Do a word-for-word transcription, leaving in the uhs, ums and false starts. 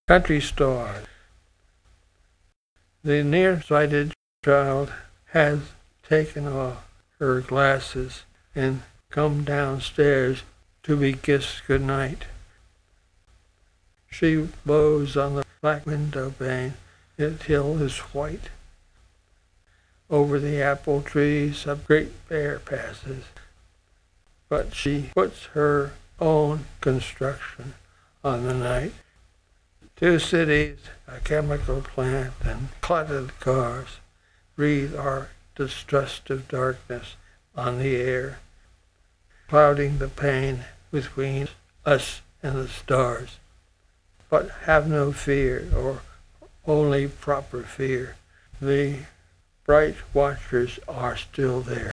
Country stars. The nearsighted child has taken off her glasses and come downstairs to be kissed good night. She blows on the black window pane, its hill is white. Over the apple trees a great bear passes, but she puts her own construction on the night. Two cities, a chemical plant, and cluttered cars breathe our destructive darkness on the air, clouding the pane between us and the stars. But have no fear, or only proper fear. The bright watchers are still there.